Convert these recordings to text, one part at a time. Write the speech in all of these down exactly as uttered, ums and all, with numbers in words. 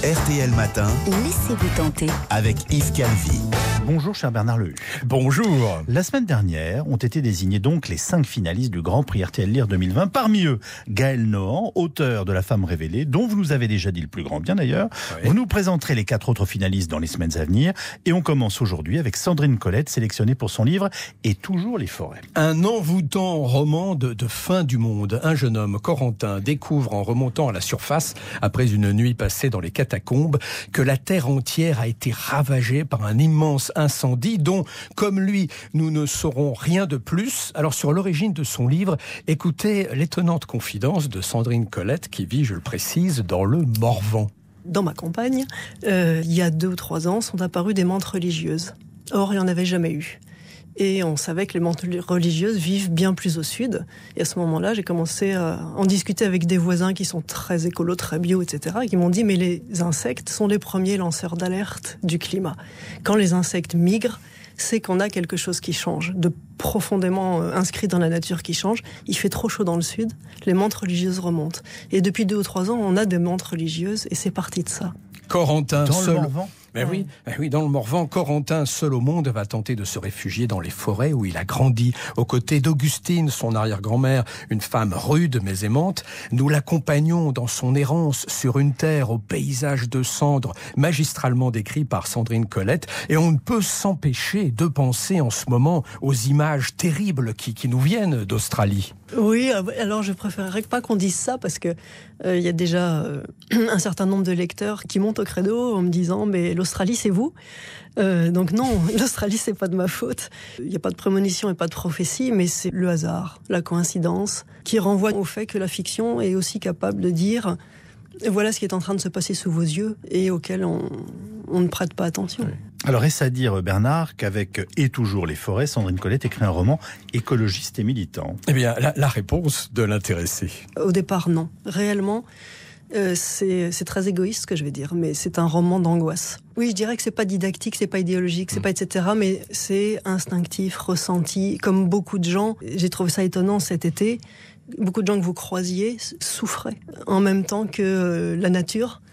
R T L Matin. Laissez-vous tenter. Avec Yves Calvi. Bonjour cher Bernard Lehu. Bonjour. La semaine dernière ont été désignés donc les cinq finalistes du Grand Prix R T L Lire deux mille vingt. Parmi eux, Gaël Nohan, auteur de La Femme révélée, dont vous nous avez déjà dit le plus grand bien d'ailleurs. Oui. Vous nous présenterez les quatre autres finalistes dans les semaines à venir. Et on commence aujourd'hui avec Sandrine Colette, sélectionnée pour son livre Et toujours les forêts. Un envoûtant roman de, de fin du monde. Un jeune homme, Corentin, découvre en remontant à la surface, après une nuit passée dans les catacombes, que la terre entière a été ravagée par un immense incendie dont, comme lui, nous ne saurons rien de plus. Alors sur l'origine de son livre, écoutez l'étonnante confidence de Sandrine Colette qui vit, je le précise, dans le Morvan. Dans ma campagne, euh, il y a deux ou trois ans, sont apparues des mantes religieuses. Or, il n'y en avait jamais eu. Et on savait que les mantes religieuses vivent bien plus au sud. Et à ce moment-là, j'ai commencé à en discuter avec des voisins qui sont très écolos, très bio, et cetera, et qui m'ont dit « mais les insectes sont les premiers lanceurs d'alerte du climat. Quand les insectes migrent, c'est qu'on a quelque chose qui change, de profondément inscrit dans la nature qui change. Il fait trop chaud dans le sud, les mantes religieuses remontent. Et depuis deux ou trois ans, on a des mantes religieuses, et c'est parti de ça. » Corentin, dans seul... le Morvan. Mais oui, mais oui, dans le Morvan, Corentin, seul au monde, va tenter de se réfugier dans les forêts où il a grandi, aux côtés d'Augustine, son arrière-grand-mère, une femme rude mais aimante. Nous l'accompagnons dans son errance sur une terre au paysage de cendres, magistralement décrit par Sandrine Colette, et on ne peut s'empêcher de penser en ce moment aux images terribles qui, qui nous viennent d'Australie. Oui, alors je préférerais pas qu'on dise ça parce que euh, il y a déjà euh, un certain nombre de lecteurs qui montent au credo en me disant mais l'Australie c'est vous. Euh, donc non, l'Australie c'est pas de ma faute. Il n'y a pas de prémonition et pas de prophétie, mais c'est le hasard, la coïncidence qui renvoie au fait que la fiction est aussi capable de dire voilà ce qui est en train de se passer sous vos yeux et auquel on, on ne prête pas attention. Oui. Alors est-ce à dire, Bernard, qu'avec Et toujours les forêts, Sandrine Colette écrit un roman écologiste et militant? Eh bien, la, la réponse de l'intéressé. Au départ, non. Réellement, euh, c'est, c'est très égoïste ce que je vais dire, mais c'est un roman d'angoisse. Oui, je dirais que c'est pas didactique, c'est pas idéologique, c'est mmh. pas et cetera, mais c'est instinctif, ressenti, comme beaucoup de gens. J'ai trouvé ça étonnant cet été. Beaucoup de gens que vous croisiez souffraient en même temps que la nature,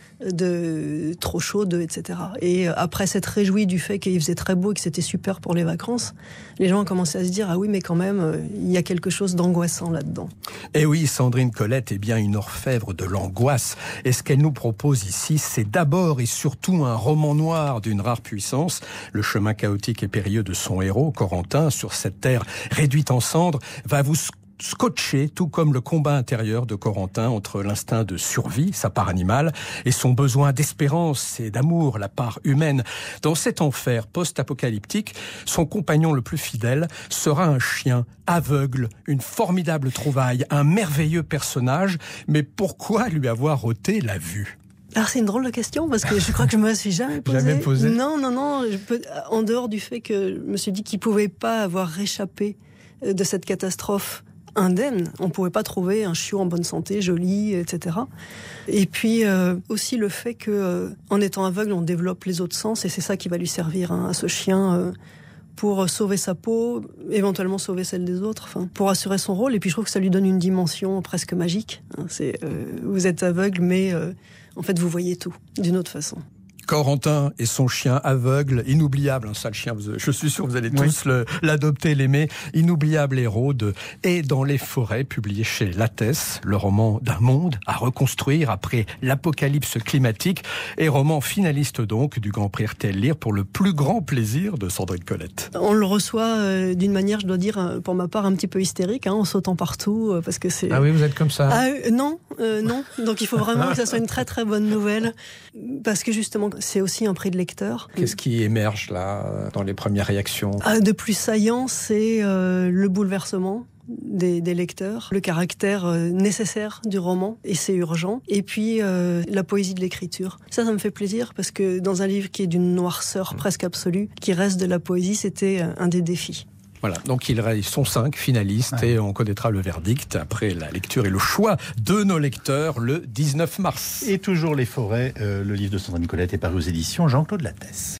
de trop chaude, et cetera. Et après s'être réjoui du fait qu'il faisait très beau et que c'était super pour les vacances, les gens ont commencé à se dire « Ah oui, mais quand même, il y a quelque chose d'angoissant là-dedans. » Et oui, Sandrine Colette est bien une orfèvre de l'angoisse. Et ce qu'elle nous propose ici, c'est d'abord et surtout un roman noir d'une rare puissance. Le chemin chaotique et périlleux de son héros, Corentin, sur cette terre réduite en cendres, va vous scotché, tout comme le combat intérieur de Corentin entre l'instinct de survie, sa part animale, et son besoin d'espérance et d'amour, la part humaine. Dans cet enfer post-apocalyptique, son compagnon le plus fidèle sera un chien aveugle, une formidable trouvaille, un merveilleux personnage, mais pourquoi lui avoir ôté la vue ? Alors c'est une drôle de question parce que je crois que je me suis jamais posé. Jamais posé. Non, non, non. Je peux, en dehors du fait que je me suis dit qu'il pouvait pas avoir réchappé de cette catastrophe indemne. On ne pouvait pas trouver un chiot en bonne santé, joli, et cetera. Et puis euh, aussi le fait que, euh, en étant aveugle, on développe les autres sens, et c'est ça qui va lui servir hein, à ce chien euh, pour sauver sa peau, éventuellement sauver celle des autres, enfin, pour assurer son rôle. Et puis je trouve que ça lui donne une dimension presque magique. Hein. C'est, euh, vous êtes aveugle, mais euh, en fait vous voyez tout d'une autre façon. Corentin et son chien aveugle, inoubliable, un sale chien, je suis sûr que vous allez tous oui. le, l'adopter, l'aimer, inoubliable héros de Et dans les forêts, publié chez Lattès, le roman d'un monde à reconstruire après l'apocalypse climatique, et roman finaliste donc du Grand Prix R T L Lire pour le plus grand plaisir de Sandrine Colette. On le reçoit euh, d'une manière, je dois dire, pour ma part, un petit peu hystérique, hein, en sautant partout, euh, parce que c'est... Ah oui, vous êtes comme ça ah, euh, Non, euh, non, donc il faut vraiment que ça soit une très très bonne nouvelle, parce que justement, c'est aussi un prix de lecteur. Qu'est-ce qui émerge là, dans les premières réactions ? ah, De plus saillant, c'est euh, le bouleversement des, des lecteurs, le caractère euh, nécessaire du roman, et c'est urgent, et puis euh, la poésie de l'écriture. Ça, ça me fait plaisir, parce que dans un livre qui est d'une noirceur presque absolue, qui reste de la poésie, c'était un des défis. Voilà, donc ils sont cinq finalistes ouais. et on connaîtra le verdict après la lecture et le choix de nos lecteurs le dix-neuf mars. Et toujours les forêts, euh, le livre de Sandrine Colette est paru aux éditions Jean-Claude Lattès.